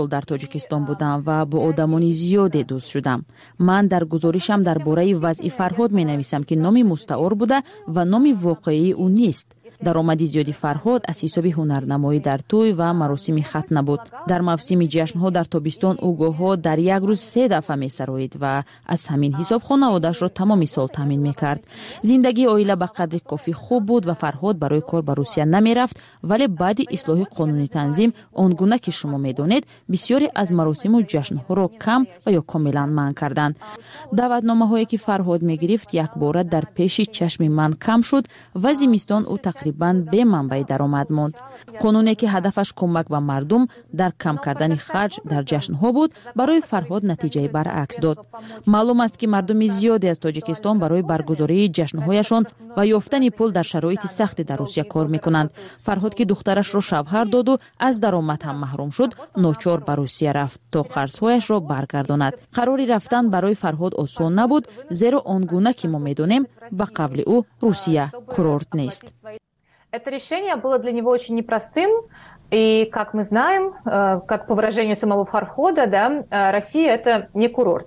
در تاجیکستان بودم و با آدمانی زیادی دوست شدم. من در گزارشم درباره وضع فرهاد می نویسم که نام مستعار بوده و نام واقعی او نیست. درآمد زیادی فرهاد از حساب هنرنمایی در توی و مراسم ختنه بود. در موسم جشن‌ها در تابستان او گاه‌ها در یک روز 3 دفعه می‌سراید و از همین حساب خانواده‌اش را تمام سال تامین می‌کرد. زندگی عائله به قدر کافی خوب بود و فرهاد برای کار به روسیه نمی‌رفت، ولی بعد اصلاح قانونی تنظیم آنگونه که شما می‌دانید بسیاری از مراسم و جشن‌ها را کم و یا کاملا منع کردند. دعوتنامه‌هایی که فرهاد می‌گرفت یک بار در پیش چشم من کم شد و زمستان او تقریباً به منبع درآمد ماند. قانونی که هدفش کمک به مردم در کم کردن خرج در جشن‌ها بود برای فرهاد نتیجه برعکس داد. معلوم است که مردم زیادی از تاجیکستان برای برگزاری جشن‌هایشان و یافتن پول در شرایط سخت در روسیه کار می‌کنند. فرهاد که دخترش را شوهر داد و از درآمد هم محروم شد، ناچار به روسیه رفت تا قرض‌هایش را برگرداند. قراری رفتن برای فرهاد آسان نبود، زیرا آنگونه که ما می‌دانیم به قول او روسیه کورورت نیست. Это решение было для него очень непростым, и, как мы знаем, как по выражению самого Фархода, да, Россия – это не курорт.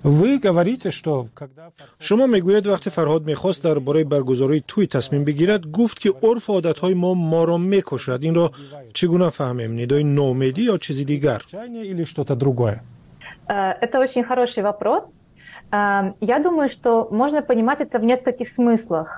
شما میگوید وقتی فرهاد میخواست درباره برگزاری توی تصمیم بگیرد گفت که عرف و عادتهای ما را میکشد. این را چگونه فهمیم؟ ندای نومیدی یا چیزی دیگر؟ Это очень хороший вопрос. Я думаю, что можно понимать это в нескольких смыслах.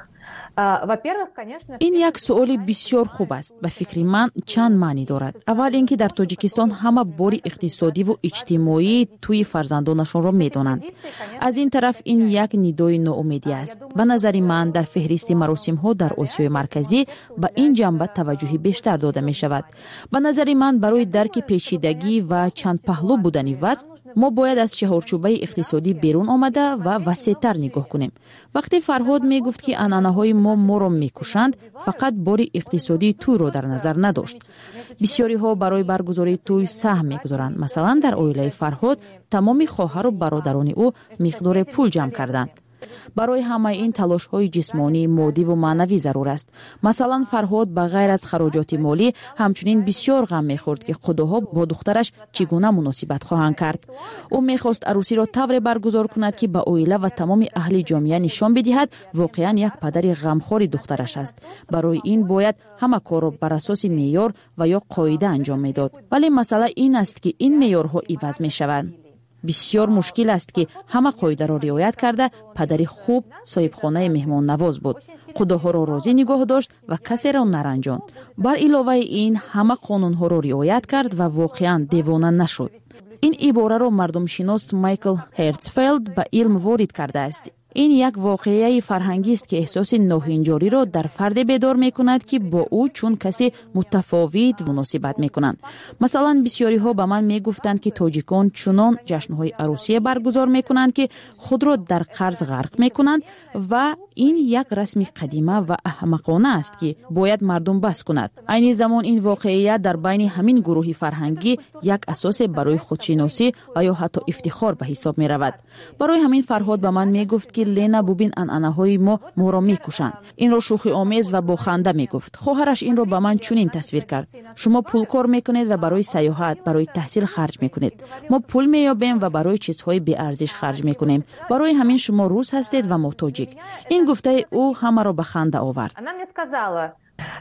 این یک سؤال بسیار خوب است. به فکر من چند معنی دارد. اول اینکه در تاجیکستان همه بار اقتصادی و اجتماعی توی فرزندانشان را میدانند. از این طرف این یک ندای ناامیدی است. به نظر من در فهرست مراسم ها در آسیای مرکزی به این جنبه توجه بیشتر داده می شود. به نظر من برای درک پیچیدگی و چند پهلو بودن وضع ما باید از چهارچوبه اقتصادی بیرون آمده و وسیع‌تر نگاه کنیم. وقتی فرهاد می گفت که عنعنه‌های ما را میکشند، فقط بار اقتصادی توی را در نظر نداشت. بسیاری ها برای برگزاری توی سهم میگذارند. مثلا در عائله فرهاد تمام خواهر و برادران او مقدار پول جمع کردند. برای همه این تلاش های جسمانی، مادی و معنوی ضرور است. مثلا فرهاد به غیر از خراجات مالی همچنین بسیار غم میخورد که خداها با دخترش چگونه مناسبت خواهند کرد. او میخواست عروسی را طوری برگزار کند که به عائله و تمام اهل جامعه نشان بدهد واقعا یک پدر غمخوار دخترش است. برای این باید همه کار را بر اساس معیار و یا قاعده انجام میداد. ولی مسئله این است که این معیارها عوض میشوند. بسیار مشکل است که همه قاعده را رعایت کرده پدری خوب صاحب خانه مهمان نواز بود. خداها را راضی نگاه داشت و کسی را نرنجاند. بر علاوه این همه قانون ها را رعایت کرد و واقعا دیوانه نشد. این عباره را مردم شناس مایکل هرتزفلد به علم وارد کرده است. این یک واقعه فرهنگی است که احساس ناهنجاری را در فرد بیدار می‌کند که با او چون کسی متفاوت مناسبت می‌کنند. مثلا بسیاری ها به من میگفتند که تاجیکان چنان جشن‌های عروسی برگزار می‌کنند که خود را در قرض غرق می‌کنند و این یک رسم قدیمه و احمقانه است که باید مردم بس کند. عین زمان این واقعه در بین همین گروه فرهنگی یک اساس برای خودشناسی و یا حتی افتخار به حساب می‌رود. برای همین فرهاد به من میگفت که لینا ببین عنعنه‌های ما را میکشند. این را شوخی آمیز و با خنده میگفت. خواهرش این را به من چنین تصویر کرد: شما پول کار میکنید و برای سیاحت، برای تحصیل خرج میکنید. ما پول مییابیم و برای چیزهای بی ارزش خرج میکنیم. برای همین شما روس هستید و ما تاجیک. این گفته او همه را به خنده آورد. Она мне сказала,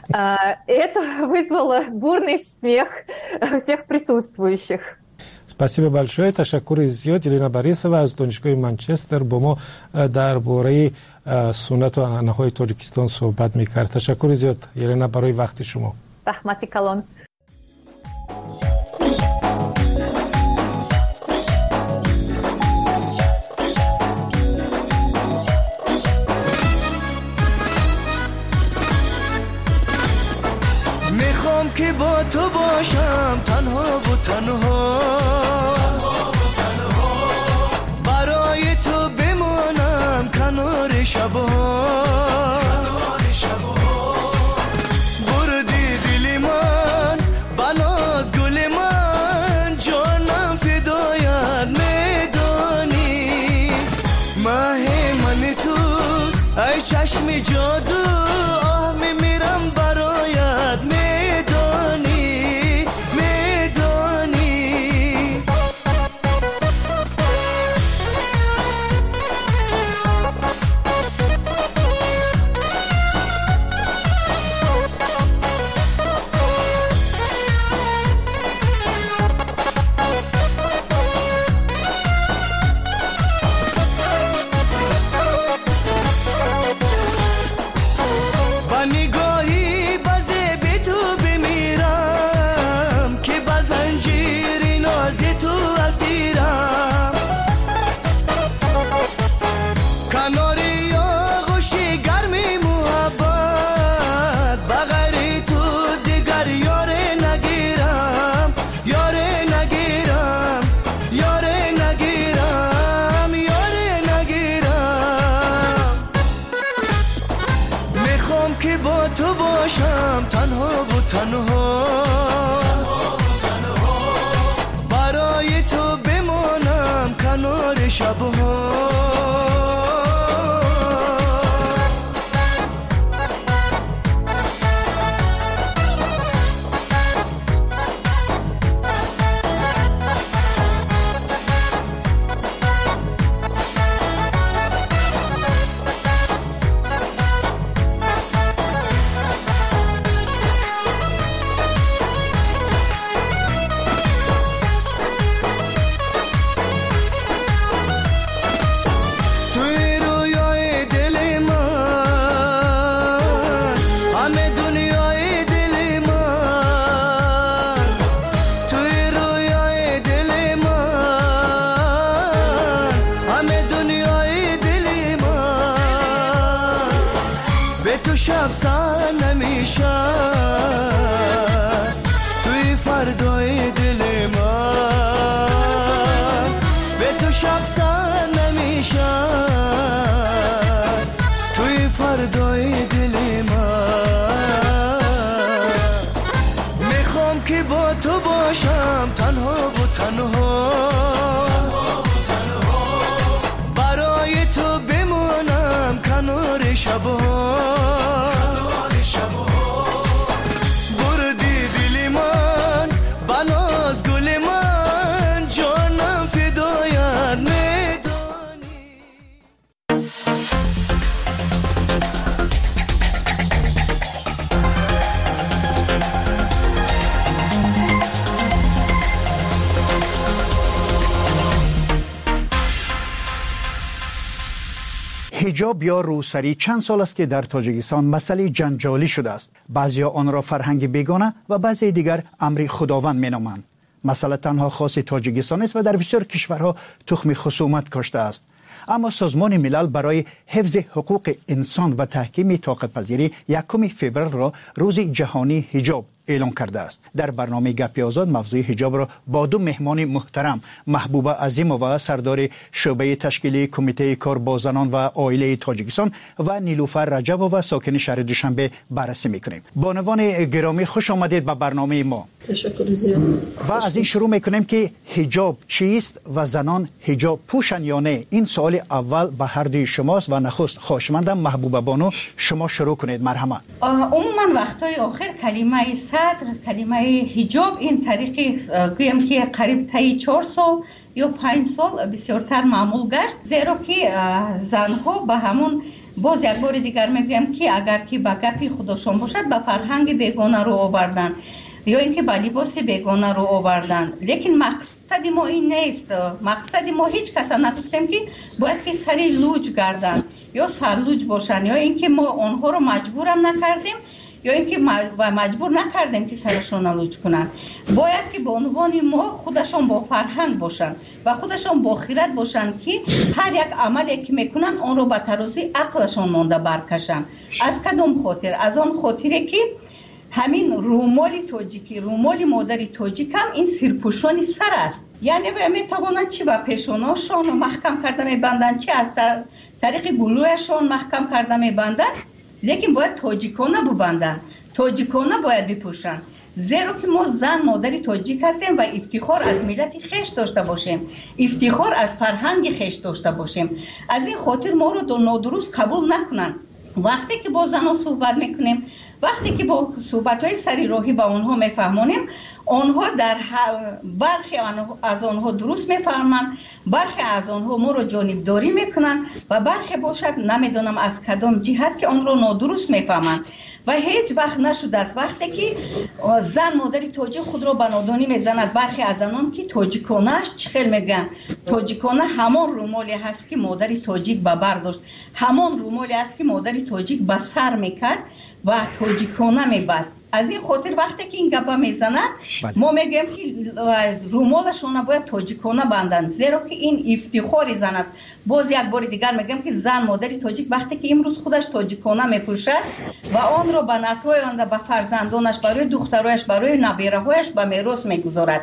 это вызвало бурный смех всех присутствующих. спасибо большое. تشکر زیاد. یلنا باریسова از دانشگاه منچستر با ما درباره سنت و عنعنه‌های تاجیکستان صحبت می‌کرد. تشکر زیاد یلنا برای وقت شما. رحمتی کلان. میخوام که با تو باشم تنها و تنها، برای تو بمانم کنار شبها، بردی دل من شخصا نمیشه توی فردای دل من. میخوام که با تو باشم تنها و تنها، برای تو بمونم کنار شبها. حجاب یا روسری چند سال است که در تاجیکستان مسئله جنجالی شده است. بعضیا آن را فرهنگ بیگانه و بعضی دیگر امر خداوند مینامند. مسئله تنها خاص تاجیکستان است و در بسیار کشورها تخم خصومت کاشته است. اما سازمان ملل برای حفظ حقوق انسان و تحکیم طاقت پذیری 1 فوریه را روز جهانی حجاب اعلام کرده است. در برنامه گپی آزاد موضوع حجاب را با 2 مهمان محترم، محبوبه عظیمووا سردار شعبه تشکیلی کمیته کار با زنان و عائله تاجیکستان و نیلوفر رجبووا ساکن شهر دوشنبه بررسی میکنیم. بانوان گرامی خوش آمدید به برنامه ما. تشکر زیاد. و از این شروع میکنیم که حجاب چیست و زنان حجاب پوشن یا نه؟ این سوال اول به هر دوی شماست و نخست خواهشمندم محبوبه بانو شما شروع کنید. مرحبا. عموما وقتای آخر کلمه کلمه حجاب این طریقی گویم که قریب تا 4 سال یا 5 سال بسیارتر معمول گشت، زیرا که زنها به همون باز یک بار دیگر میگویم که اگر که به گپی خودشان باشد به فرهنگ بیگانه رو آوردن یا اینکه به لباس بیگانه رو آوردن. لیکن مقصد ما این نیست. مقصد ما هیچ کس نگفتیم که باید که سری لوج گردن یا سرلوج باشن یا اینکه ما آنها رو مجبورم نکردیم یا اینکه مجبور نکردیم که سرشون لوج کنن. باید که به عنوان ما خودشون با فرهنگ باشن و خودشون با خیرت باشن که هر یک عملی که میکنن اون رو به ترازوی عقلشون مونده برکشن. از کدام خاطر؟ از آن خاطره که همین رومال تاجیکی، رومال مادری تاجیک هم این سرپوشانی سر است. یعنی میتوانند چی به پیشاناشون محکم کرده میبندن، چی از طریق گلویشون محکم کرده میبندن، لیکن باید تاجیکانه ببندن، تاجیکانه باید بپوشن. زیرا که ما زن مادری تاجیک هستیم و افتخار از ملت خیش داشته باشیم، افتخار از فرهنگ خیش داشته باشیم. از این خاطر ما رو نادرست قبول نکنن. وقتی که با زنها صحبت میکنیم، وقتی که با صحبت‌های سری راهی با اونها میفهمونیم، اونها در برخی از اونها درست میفهمن، برخی از اونها ما رو جانبداری میکنن و برخی باشد نمیدونم از کدام جهت که اون رو نادرست میفهمن. و هیچ وقت نشده است وقتی که زن مادری تاجیک خود را به نادانی میزند. برخی از آنان که تاجیکانه‌اش چخیل میگن، تاجیکانه همان رومالی هست که مادری تاجیک به بر داشت، همان رومالی است که مادری تاجیک به سر میکرد و تاجیکانه میبست. از این خاطر وقتی که این گپا میزنند ما میگیم که رومالشون باید تاجیکانه بندن، زیرا که این افتخاری زن است. باز یک بار دیگر میگم که زن مادری تاجیک وقتی که امروز خودش تاجیکانه میپوشد و آن را به نسل‌های آینده به فرزندانش، برای دخترایش، برای نبیره‌هایش به میراث میگذارد.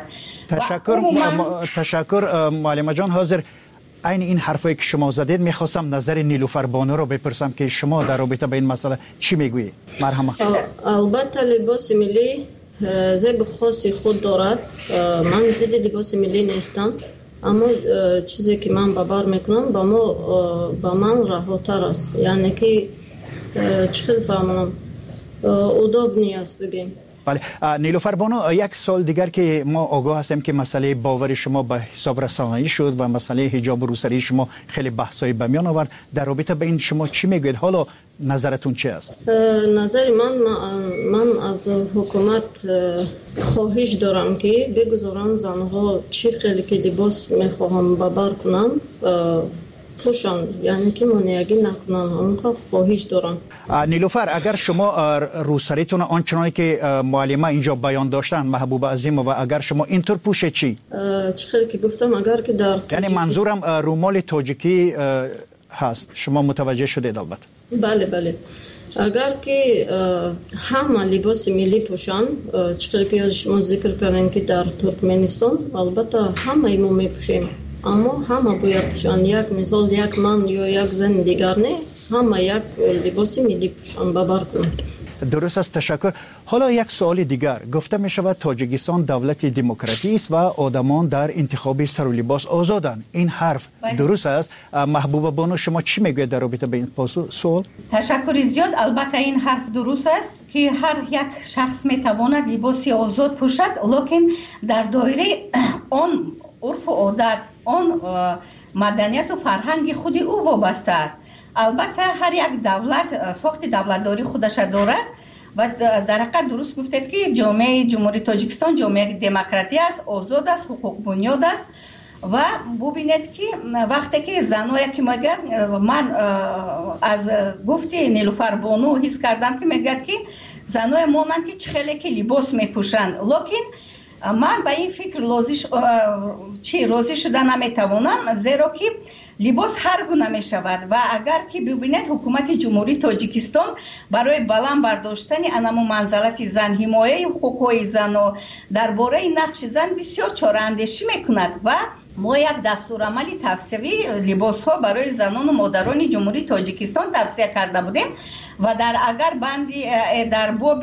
تشکر معلمه جان. حاضر این حرفایی که شما زدید میخواستم نظر نیلوفر بانو رو بپرسم که شما در رابطه با این مسئله چی میگویید؟ مرحبا. البته لباس ملی زیب خاصی خود دارد. من ضد لباس ملی نیستم، اما چیزی که من ببر میکنم با من رهاتر است. یعنی که چخیل فهمونم اداب نیست بگیم. بله نیلوفر بانو، یک سال دیگر که ما آگاه هستیم که مسئله باور شما به حساب رسانه‌ای شد و مسئله حجاب و روسری شما خیلی بحثایی به میان آورد. در رابطه به این شما چی میگوید؟ حالا نظرتون چی است؟ نظر من از حکومت خواهش دارم که بگذارن زنها چی خیلی که لباس میخواهم ببر کنم پوشان، یعنی که منیگی نکنن. همونقدر خواهش دارم. نیلوفر، اگر شما روسریتون آنچنانی که معلمه اینجا بیان داشتن محبوبه عظیمووا، اگر شما اینطور پوشه چی؟ چخیلی که گفتم اگر که در یعنی منظورم رومال تاجیکی هست. شما متوجه شدید البته؟ بله. اگر که همه لباس ملی پوشن، چخیلی که شما ذکر کردن که در ترکمنستان البته همه ما میپوشیم аммо ҳама бояд пӯшанд. Як мисол, як ман ё як зан дигар не, ҳама як либоси миллӣ пӯшанд ба бар кунанд. درست است، تشکر. حالا یک سوال دیگر. گفته می شود تاجیکستان دولت دموکراتی است و آدمان در انتخاب سر و لباس آزادند. این حرف درست است؟ محبوبه بانو شما چی میگوید در رابطه به این سوال؟ تشکر زیاد. البته این حرف درست است که هر یک شخص میتواند لباسی آزاد پوشد، لکن در دایره آن عرف و عادت، آن مدنیت و فرهنگ خود او وابسته است. البته هر یک دولت ساخت دولتداری خودش دارد و در حقیقت درست گفتید که جامعه جمهوری تاجیکستان جامعه دموکراتی است، آزاد است، حقوق بنیاد است و ببینید که وقتی که زنایی که میگن، من از گفت نیلوفر بانو حس کردم که میگه که زنای مانند که چه خیلی که لباس میپوشند، لکن من به این فکر راضی شده نمیتوانم، زیرا که لباس هر گونه می شود و اگر که ببینید حکومت جمهوری تاجیکستان برای بلند برداشتن انمو منزلت زن، حمایه حقوق زن و درباره نقش زن بسیار چاره اندیشی میکند و ما یک دستورالعمل توصیوی لباس ها برای زنان و مادران جمهوری تاجیکستان توصیه کرده بودیم و اگر بندی در باب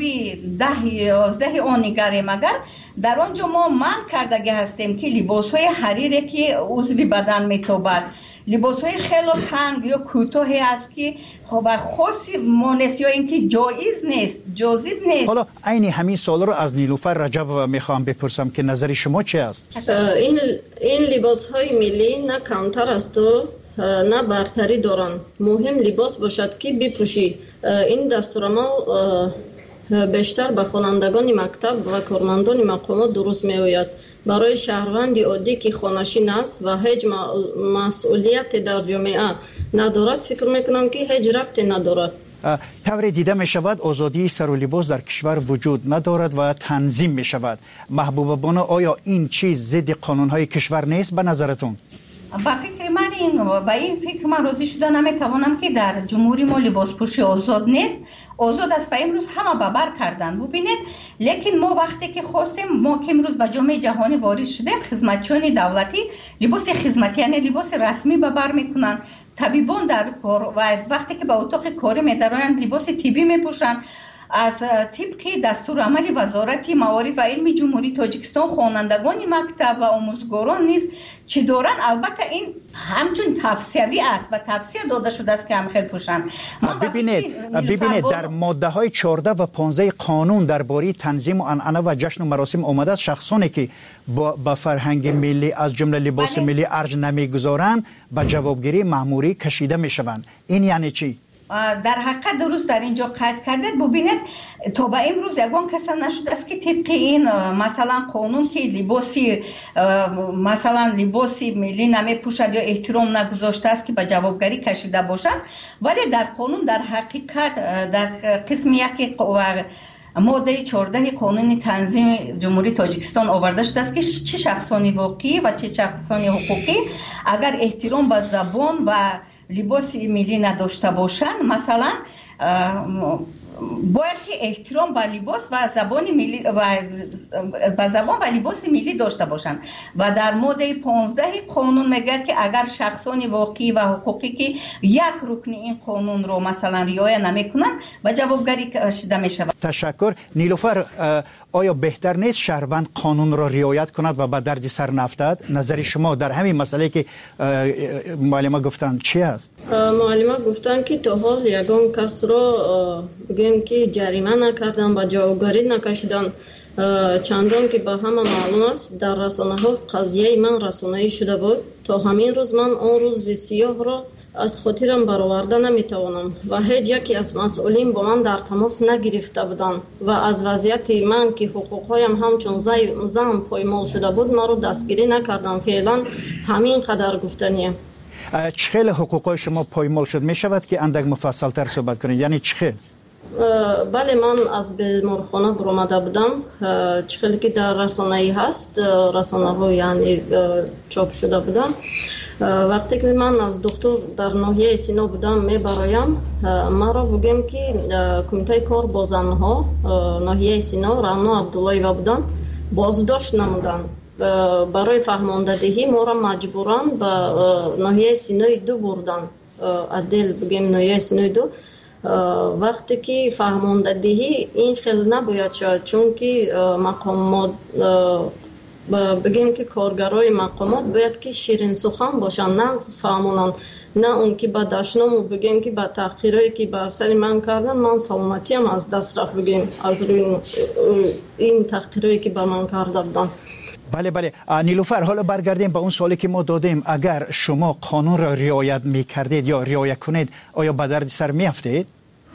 10 آن نگریم، اگر در آنجا ما منع کردگی هستیم که لباس های حریری که عضو بدن میتابد، لباس های خیلی تنگ یا کوتاهی است که خب خاصی مانست یا اینکه جایز نیست، جاذب نیست. حالا عین همین سوال رو از نیلوفر رجب میخوام بپرسم که نظر شما چی است؟ این لباس های ملی نه کمتر است و نه برتری دارن. مهم لباس باشد که بپوشی. این دستورالعمل بیشتر به خوانندگان مکتب و کارمندان مقامات درست میآید. برای شهروند عادی که خانه‌نشین است و هیچ مسئولیت در جامعه ندارد، فکر میکنم که هیچ ربطی ندارد. طور دیده می شود آزادی سر و لباس در کشور وجود ندارد و تنظیم می شود. محبوبه بانو، آیا این چیز ضد قانون‌های کشور نیست به نظرتون؟ با فکر من این فکر من راضی شده نمیتوانم که در جمهوری ما لباس پوشی آزاد نیست. آزاد است و امروز همه ببر کردن. ببینید، لیکن ما وقتی که خواستیم، ما که امروز به جامعه جهانی وارد شدیم، خدمتچیان دولتی لباس خدمتی یعنی لباس رسمی ببر میکنن، طبیبان در کار و وقتی که به اتاق کاری میدارند لباس طبی میپوشند. از طبق دستورالعمل وزارت معارف و علم جمهوری تاجیکستان خوانندگان مکتب و آموزگاران نیز چه دارن، البته این همچون توصیوی است و توصیه داده شده است که هم خیلی پوشند. ببینید در ماده های 14 و 15 قانون درباره تنظیم و عنعنه و جشن و مراسم آمده است شخصانی که با فرهنگ ملی از جمله لباس ملی ارج نمیگذارند به جوابگیری مأموری کشیده میشوند. این یعنی چی؟ در حقیقت درست در اینجا قید کردید. ببینید تا به امروز یگان کسی نشده است که طبق این مثلا قانون که لباسی ملی نمیپوشد یا احترام نگذاشته است که به جوابگری کشیده باشد، ولی در قانون در حقیقت در قسم یک ماده 14 قانون تنظیم جمهوری تاجیکستان آورده شده است که چه شخصانی واقعی و چه شخصانی حقوقی اگر احترام به زبان و لباس ملی نداشته باشند، مثلا باید که احترام به لباس و زبان ملی و زبان و لباس ملی داشته باشند و در ماده 15 قانون میگه که اگر شخصان واقعی و حقوقی که یک رکن این قانون رو مثلا رعایت نمیکنند و جوابگری کشیده میشود. تشکر. نیلوفر، آیا بهتر نیست شهروند قانون را رعایت کند و به درد سر نفتد؟ نظر شما در همین مسئله که معلمه گفتن چی است؟ معلمه گفتن که تا حال یگان کس را بگیم که جریمه نکردن و جوابگری نکشیدن، چندان که به همه معلوم است در رسانه ها قضیه من رسانه‌ای شده بود. تا همین روز من آن روز سیاه را از خاطرم برآورده نمیتوانم و هیچ یکی از مسئولین با من در تماس نگرفته بودند و از وضعیت من که حقوقهایم همچون زن پایمال شده بود مرا دستگیری نکردم. فعلا همین قدر گفتنیم. چخیل حقوقهای شما پایمال شد؟ می شود که اندک مفصل تر صحبت کنید؟ یعنی چخیل؟ بله، من از بیمارخانه برآمده بودم. چخیلی که در رسانه‌ای هست، رسانه ها یعنی چاپ شده بودم. وقتی که من از دکتر در ناحیه سینا بودم میبرایم، مرا بگیم که کمیته کار با زنها ناحیه سینا رانا عبداللهیوه بودن، بازداشت نمودن برای فهماندهی ما را مجبوران به ناحیه سینای 2 بردن. عدل بگیم ناحیه سینای 2 وقتی که فهماندهی این خیلی نباید شد، چون که مقامات بگیم که کارگرای مقامات باید که شیرین سخن باشن، نه فهمونن، نه اون که با دشنامو بگیم که با تحقیرایی که بر سر من کردن من سلامتیم از دست رفت، بگیم از روی این تحقیرایی که با من کرده بودن. بله نیلوفر، حالا برگردیم به اون سوالی که ما دادیم. اگر شما قانون را رعایت میکردید یا رعایت کنید آیا به درد سر میافتید؟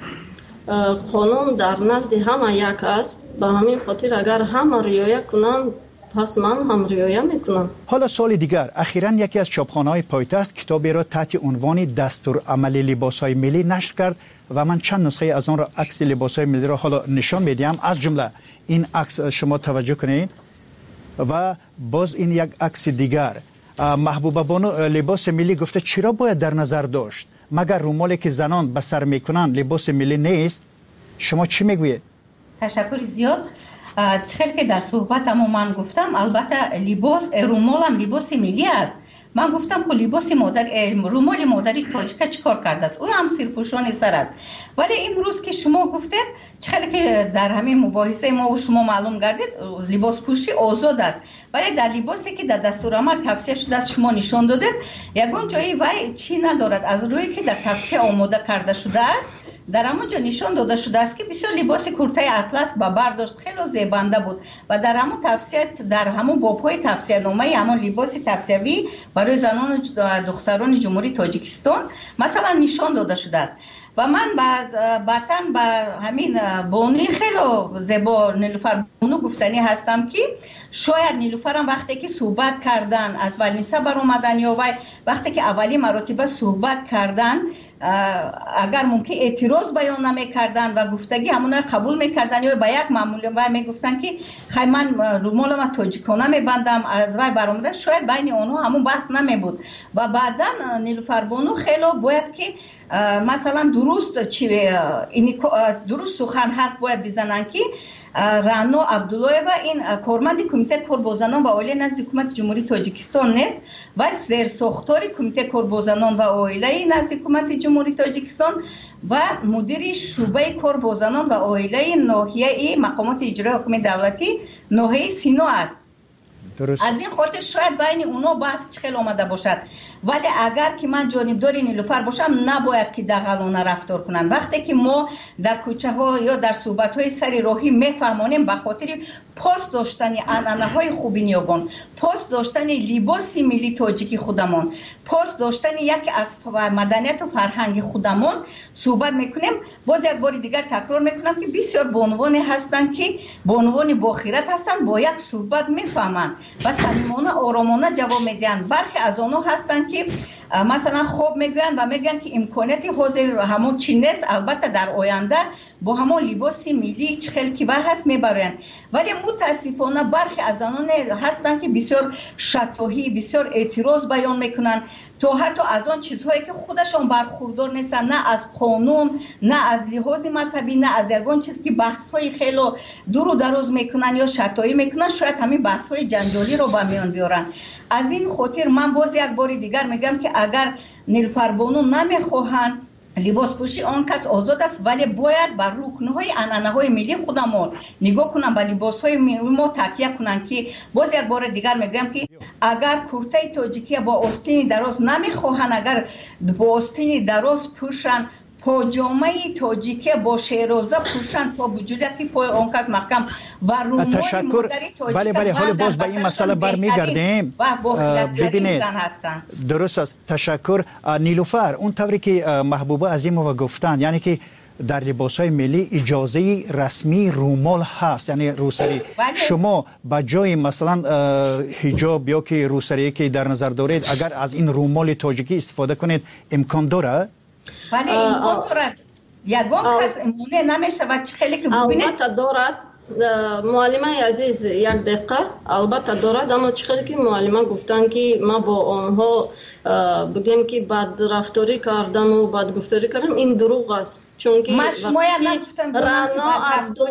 قانون در نزد همه یک است، به همین خاطر اگر همه رعایت کنند پس من هم رعایت میکنم. حالا سوال دیگر، اخیراً یکی از چاپخانه‌های پایتخت کتابی را تحت عنوان دستور عمل لباس‌های ملی نشر کرد و من چند نسخه از آن را عکس لباس‌های ملی را حالا نشان میدم. از جمله این عکس شما توجه کنید و باز این یک عکس دیگر. محبوبه بانو لباس ملی گفته چرا باید در نظر داشت؟ مگر رومالی که زنان به سر میکنند لباس ملی نیست؟ شما چی میگویید؟ تشکر زیاد. چخیل که در صحبتمو من گفتم البته لباس رومال هم لباس ملی است. من گفتم که لباس رومال مادری تاجیکا چیکار کرده است؟ او هم سرپوشان سر است. ولی امروز که شما گفتید چخیل که در همین مباحثه ما و شما معلوم گردید لباس پوشی آزاد است، ولی در لباسی که در دستورالعمل توصیه شده است شما نشان دادید یگان جایی وای چی ندارد از روی که در توصیه آماده کرده شده است. در همونجا نشان داده شده است که بسیار لباس کرته اطلس با برداشت خیلی زیبنده بود و در همون توصیه در همون باب‌های توصیه نامه همون لباس توصیوی برای زنان و دختران جمهوری تاجیکستان مثلا نشان داده شده است. و من بعداً با همین بانوی خیلی زیبا نیلوفر بانو گفتنی هستم که شاید نیلوفر هم وقتی که صحبت کردن از ولنسه بر اومدن یا وقتی که اولی مراتبه صحبت کردن اگر ممکن اعتراض بیان نمی‌کردن و گفتگی همون قبول می‌کردن یا با یک معمول و میگفتن که خیلی من رومال ما تاجیکانه می‌بندم از وای برآمده، شاید بین اونها همون بحث نمی‌بود و بعداً نیلوفر بانو خیلی باید که مثلا درست سخن حرف باید بزنن که رانا عبدالله و این کارمند کمیته کاربازنان و عائله نزد حکومت جمهوری تاجیکستان نیست و سرساختار کمیته کاربازنان و عائله نزد حکومت جمهوری تاجیکستان و مدیر شعبه کاربازنان و عائله ناحیه مقامات اجرایی حکومت دولتی ناحیه سینا است. درست. از این خاطر شاید بین اونا بحث خیلی آمده باشد، ولی اگر که من جانبدار نیلوفر باشم نباید که دغلانه رفتار کنن. وقتی که ما در کوچه ها یا در صحبت های سر راهی میفهمانیم به خاطر پاس داشتن عنعنه های خوبی نیابان، پاس داشتن لباس ملی تاجیکی خودمان، پاس داشتن یک از مدنیت و فرهنگ خودمان صحبت میکنیم. باز یک بار دیگر تکرار میکنم که بسیار بانوانی هستند که بانوان باخیرت هستند، با یک صحبت میفهمند و صمیمانه آرامانه جواب میدن. برخی از آنها هستند که مثلا خوب میگن و میگن که امکانیت حاضر همون چی نیست، البته در آینده با همون لباس ملی چه خیلی که هست میبرن، ولی متاسفانه برخی از آنها هستن که بسیار شتاهی بسیار اعتراض بیان میکنن تا حتی از آن چیزهایی که خودشان برخوردار نیستن، نه از قانون نه از لحاظ مذهبی نه از یگان چیز که بحث‌های خیلی دور و دراز میکنن یا شتاهی میکنن، شاید همین بحث‌های جنجالی رو به میان بیارن. از این خاطر من باز یک بار دیگر میگم که اگر نیلوفر بانو نمیخواهند لباس پوشی آن کس آزاد است، ولی باید بر رکن‌های عنعنه‌های ملی خودمان نگاه کنن، به لباس‌های ما تکیه کنن. که باز یک بار دیگر میگم که اگر کرته تاجیکی با آستین دراز نمیخواهند، اگر با آستین دراز پوشن، پاجامه تاجیکی با شیرازه پوشن تا بجوریتی پای آن کس محکم و رومال تشکر. بله حالا باز به این مسئله برمیگردیم. ببینید درست است. تشکر نیلوفر. اون طوری که محبوبه عظیمова گفتن، یعنی که در لباس‌های ملی اجازه رسمی رومال هست، یعنی روسری. شما با جای مثلا حجاب یا که روسری که در نظر دارید اگر از این رومال تاجیکی استفاده کنید امکان داره؟ ولی امکان دارد. یگان کس امونه نمیشه و خیلی که ببینید البته دارد. معلمای عزیز یک دقیقه البته دارد، اما چقدر که معلمان گفتن که ما با آنها بگیم که بد رفتاری کردم و بد گفتاری کردم، این دروغ است. چون که رانا عبدو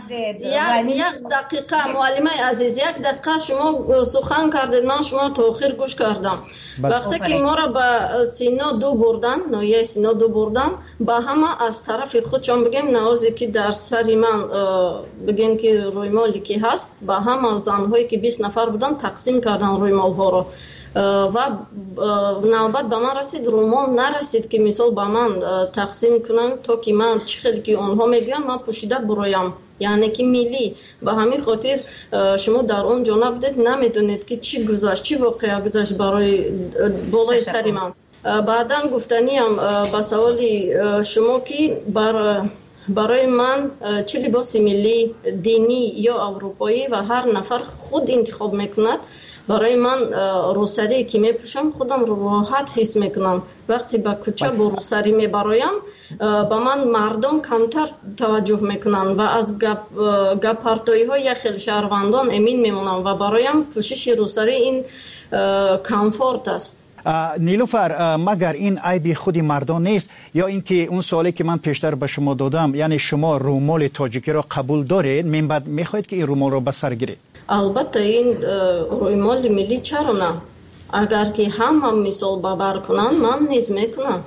یک دقیقه معلمای عزیز، یک دقیقه شما سخن کردید، من شما تا آخر گوش کردم. وقتی که ما را به سینا دو بردن، نایه سینا دو بردن، با همه از طرف خودشان بگیم نوازی که در سری من بگیم که روی مالی که هست، با همه زنهایی که 20 نفر بودن تقسیم کردن روی مال ها را و نوبت به من رسید، رومال نرسید که مثال به من تقسیم کنن تا که من چه خیلی که آنها میگن من پوشیده برایم، یعنی که ملی. به همین خاطر شما در اون جا نبودید، نمیدونید که چی گذشت، چی واقعا گذشت برای بالای سری من. بعدا گفتنیم به سوالی شما که برای من چه لباس ملی، دینی یا اروپایی و هر نفر خود انتخاب میکند. برای من روسری که میپوشم خودم رو راحت حس میکنم. وقتی به کوچه با روسری میبرایم به من مردم کمتر توجه میکنن و از گپارتوی های یک خیلی شهروندان امین میمونم و برایم پوشش روسری این کامفورت است. نیلوفر، مگر این عیب خود مردان نیست یا اینکه اون سوالی که من پیشتر به شما دادم، یعنی شما رومال تاجیکی را قبول دارید، من بعد میخواید که این رومال را به سر گیرید؟ البته این رومال ملی چرا نه؟ اگر که هم مثال باور کنن من نیز میکنم.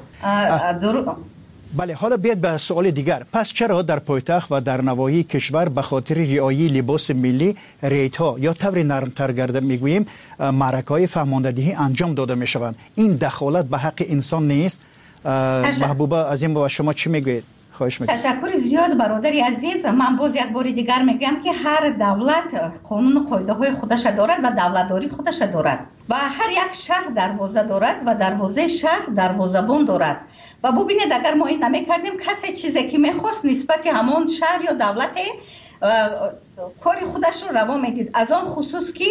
بله، حالا بیاید به سوال دیگر. پس چرا در پایتخت و در نواحی کشور به خاطر رعایت لباس ملی ریت ها یا طور نرمتر گرده میگوییم معرکه‌های فهماندهی انجام داده میشوند؟ این دخالت به حق انسان نیست؟ محبوبه عظیم و شما چی میگویید؟ خواهش میکنم. تشکر زیاد برادری عزیز. من باز یک بار دیگر میگم که هر دولت قانون قاعده های خودش دارد و دولتداری خودش دارد و هر یک شهر دروازه دارد و دروازه شهر دروازه‌بان دارد. و ببینید اگر ما این نمی‌کردیم کسی چیزی که می‌خواست نسبت همون شهر یا دولت کار خودش رو روا میدید. از آن خصوص که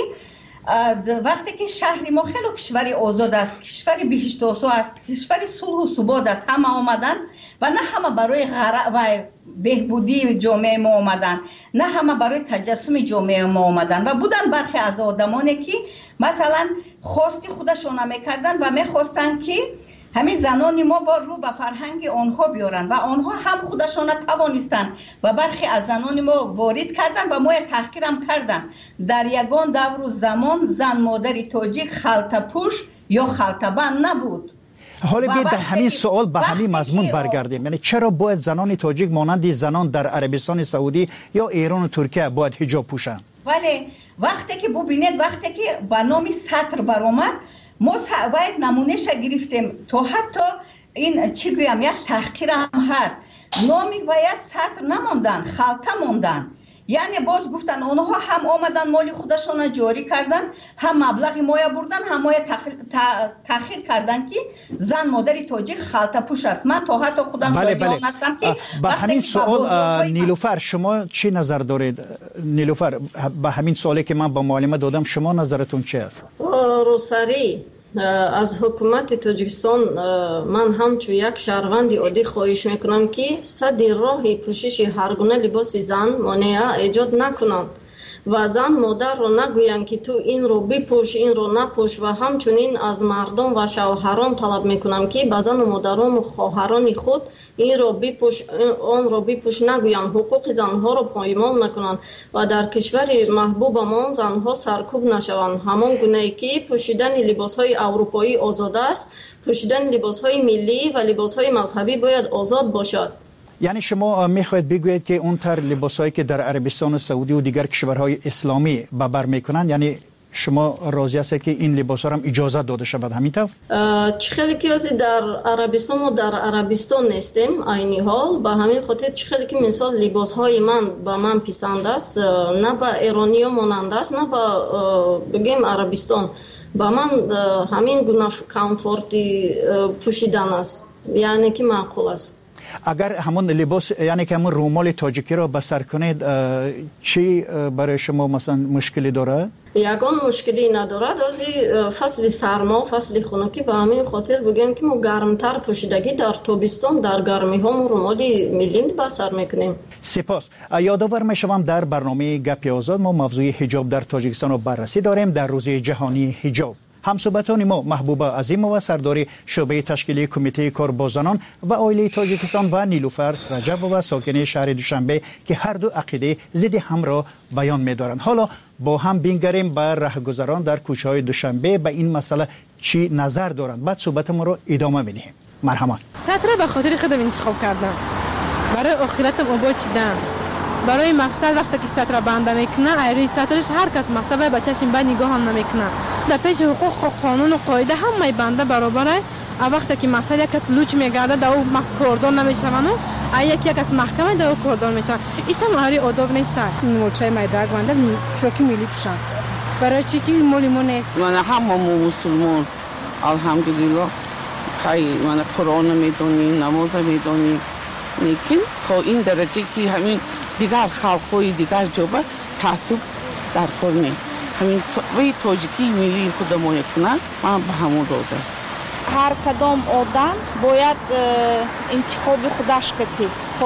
وقتی که شهر ما خیلی کشوری آزاد است، کشوری بهشت آسا است، کشوری صلح و ثبات است، همه آمدن و نه همه برای و بهبودی جامعه ما آمدن، نه همه برای تجسم جامعه ما آمدن و بودن برخی از آدمانی که مثلا خواستی خودشون میکردن و میخواستن که همین زنان ما با رو به فرهنگ آنها بیارن و آنها هم خودشان توانستند و برخی از زنان ما وارد کردن و ما تحقیر هم کردن. در یگان دور و زمان زن مادری تاجیک خلطه پوش یا خلطه بند نبود. حالا بیاید به همین سوال به همین مضمون برگردیم. یعنی چرا باید زنان تاجیک مانند زنان در عربستان سعودی یا ایران و ترکیه باید حجاب پوشن؟ ولی وقتی که ببینید وقتی که به نام سطر برآمد ما باید نمونهش گرفتیم تا حتی این چی گویم یک تحقیر هم هست. نامی باید سطر نماندن، خلطه ماندن. یعنی باز گفتن اونها هم آمدن مالی خودشون جاری کردن، هم مبلغ مایه بردن، هم مایه تأخیر کردن که زن مادری تاجیک خلطه پوش است. من تا حتی خودم جایان هستم که با همین سوال نیلوفر شما چی نظر دارید؟ نیلوفر با همین سوالی که من با معلمه دادم شما نظرتون چی است؟ روسری از حکومت تاجیکستان من همچون یک شهروند عادی خواهش میکنم که صد راه پوشش هر گونه لباس زن مانع ایجاد نکنند و زن مادر رو نگویند که تو این رو بپوش این رو نپوش و همچنین از مردم و شوهران طلب میکنم که به زن و مادران و خواهران خود این رو بپوش آن رو بپوش نگویند، حقوق زنها رو پایمال نکنند و در کشور محبوبمان زنها سرکوب نشوند. همان گونه‌ای که پوشیدن لباس‌های اروپایی آزاد است، پوشیدن لباس‌های ملی و لباس‌های مذهبی باید آزاد باشد. یعنی شما میخواید بگویید که اون تر لباسایی که در عربستان سعودی و دیگر کشورهای اسلامی به بر میکنن، یعنی شما راضی هستید که این لباسا هم اجازه داده شود همینطور؟ خیلی که در عربستان و در عربستان نیستیم عینی حال، به همین خاطر خیلی که مثال لباسهای من به من پسند است، نه به ایرانی مانند است نه به بگیم عربستان. به من همین گونه کامفورتی پوشیدن است، یعنی که معقول است. اگر همون لباس یعنی که همون رومال تاجیکی رو به سر کنید چی برای شما مثلا مشکلی داره؟ یگان مشکلی ندارد. از فصل سرما فصل خنکی به همین خاطر بگیم که ما گرمتر پوشیدگی در تابستان در گرمی ها ما رومالی ملی به سر میکنیم. سپاس. یادآور میشوم در برنامه گپ آزاد ما موضوع حجاب در تاجیکستان رو بررسی داریم در روز جهانی حجاب. همصحبتان ما محبوبه عظیمова سردار شعبه تشکیلی کمیته کاربازان و عائله تاجیکستان و نیلوفر رجبova ساکن شهر دوشنبه که هر دو عقیده ضد هم را بیان می‌دارند. حالا با هم بینگریم بر راهگذران در کوچه‌های دوشنبه به این مسئله چی نظر دارند. بعد صحبت ما رو ادامه می‌دهیم. مرحبا. سطر به خاطر خودم انتخاب کردم. برای آخرتم آباد چیدم. برای مقصد وقتی که سطر بنده میکنه ایروی سطرش هر کس مکتبه بچه‌ش به نگاه هم نمیکنه. در پیش حقوق و قانون و قاعده همه بنده برابره. وقتی که مقصد یک لوچ میگرده در او کردان نمیشونه و یکی از محکمه در او کردان میشن. ایش هم هری آداب نیست. موچه میدرگ بنده شوکی میلی پوشن. برای چی که مولیمون نیست؟ من هممون مسلمان الحمدلله خیلی من قرآن میدونی نماز میدونی لیکن تا این درجه که همین دیگر خلق‌های دیگر جوبه تعصب در کنه همین وی تاجیکی ملی خود ما کنه من به همون روز است. هر کدام آدم باید انتخاب خودش کتی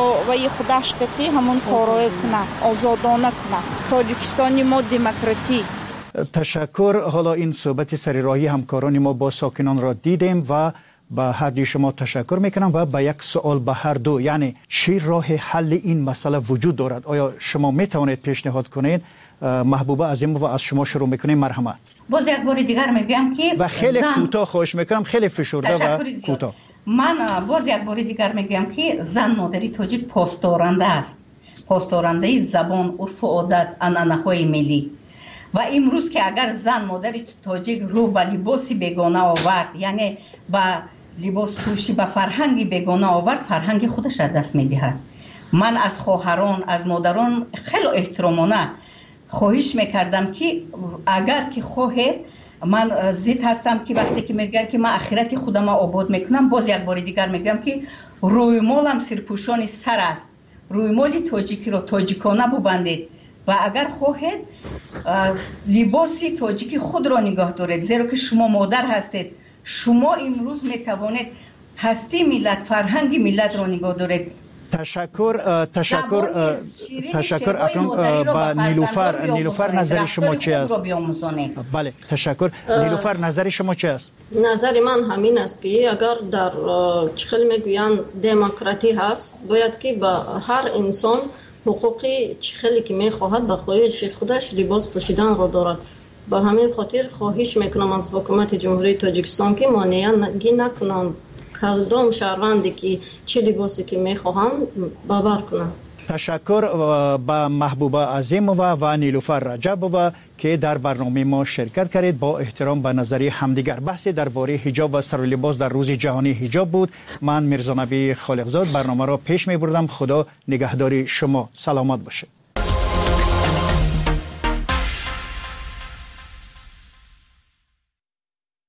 و خودش کتی همون کارای کنه آزادانه کنه. تاجیکستانی ما دموکراتی. تشکر. حالا این صحبت سرراهی همکاران ما با ساکنان را دیدیم و با هر دوی شما تشکر میکنم و با یک سوال به هر دو، یعنی چی راه حل این مسئله وجود دارد؟ آیا شما میتوانید پیشنهاد کنید؟ محبوبه عظیمova از شما شروع میکنیم. مرحبا. باز یک بار دیگر میگم که و خیلی کوتاه خواهش میکنم، خیلی فشرده و کوتاه. من باز یک بار دیگر میگم که زن مادری تاجیک پاسدارنده است، پاسدارنده زبان، عرف و عادت، عنعنه‌های ملی. و امروز که اگر زن مادری تاجیک رو به لباسی بیگانه آورد، یعنی با لباس پوشی به فرهنگی بیگانه آورد، فرهنگ خودش از دست میدهد. من از خواهران از مادران خیلی احترامانه خواهش میکردم که اگر که خواهید من ضد هستم که وقتی که میگن که من آخرت خودم آباد میکنم، باز یک بار دیگر میگم که روی مالم سرپوشان سر است، روی مال تاجیکی رو تاجیکانه ببندید و اگر خواهید لباسی تاجیکی خود را نگاه دارید، زیرا که شما مادر هستید. شما امروز میتوانید هستی ملت، فرهنگ ملت را نگاه دارید. تشکر اکنون با نیلوفر نظر شما چی است؟ بله تشکر. نیلوفر نظر شما چی است؟ نظر من همین است که اگر در چخل میگویند دموکراتی هست، باید که با هر انسان حقوقی چخلی که میخواهد به خواهش خودش لباس پوشیدن را دارد. با همین خاطر خواهش میکنم از حکومت جمهوری تاجیکستان که مانعی نکنند کدام شهروندی که چه لباسی که میخواهند باور کنند. تشکر با محبوبه عظیمova و نیلوفر رجبova که در برنامه ما شرکت کردید. با احترام به نظریه همدیگر بحث درباره حجاب و سر و لباس در روز جهانی حجاب بود. من میرزا نبی خالقزاد برنامه را پیش میبردم. خدا نگهداری شما. سلامت باشید.